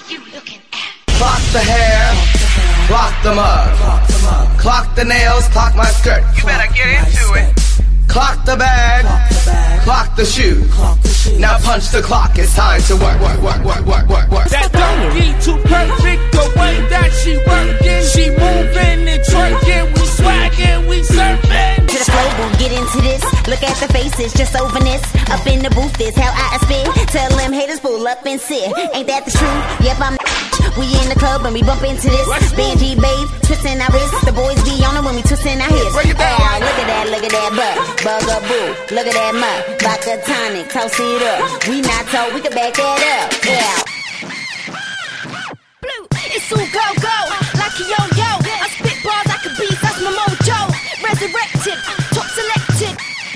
you looking at? Clock the hair, clock the mug, clock the nails, clock my skirt. You better get into it. Clock the bag, clock the shoes. Now punch the clock, it's time to work. That donkey too perfect, the way that she working. She moving and twerking, we swagging, we surfing. To the flow booth, get into this. Look at the faces, just over this. Up in the booth is how I spit. Tell them haters pull up and sit. Ain't that the truth? Yep, I'm. We in the club and we bump into this. Benji babe, twisting our wrists. The boys be on it when we twisting our hips. Break it down. Ah, look at that butt. Bugaboo, look at that mud. Vodka tonic, toast it up. We not told, we can back that up. Yeah. Blue, it's all go, like a yo-yo. I spit bars like a beast, that's my mojo. Resurrected, top selected.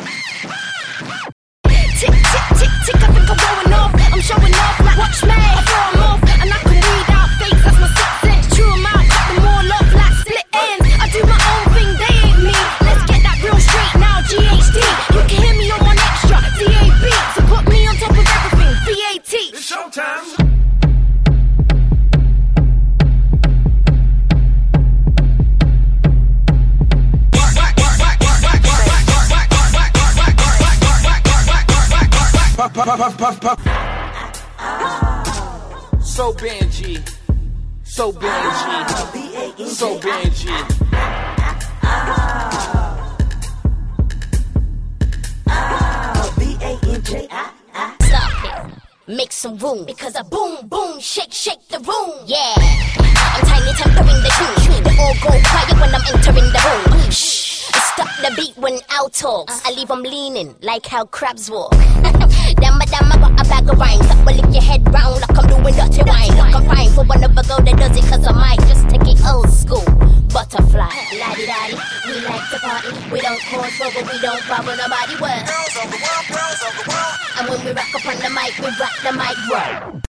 Tick, tick, tick, tick, I think I'm going off. I'm showing off, like watch me. I throw 'em off, and I can read out fakes, that's my sixth sense. Chew 'em out, cut them all off like split ends. I do my own thing, they ain't me. Let's get that real straight now, GHD. You can hear me on one extra, DAB. So put me on top of everything, BAT. It's showtime. So Benji, so Benji, so Benji. Stop it. Make some room, because I boom, boom, shake, shake the room. Yeah, I'm tiny tempering the tune. They all go quiet when I'm entering the room. Shh, stop the beat when out talks. I leave them leaning, like how crabs walk. Damn, I got a bag of rhymes that will lick your head round like I'm doing dirty wine. Like I'm fine for one of a girl that does it, cause I might just take it old school. Butterfly, la-di-da-di, we like to party. We don't cause trouble, we don't bother nobody. Well, Girls of the world, girls of the world. and when we rock up on the mic, we rock the mic well.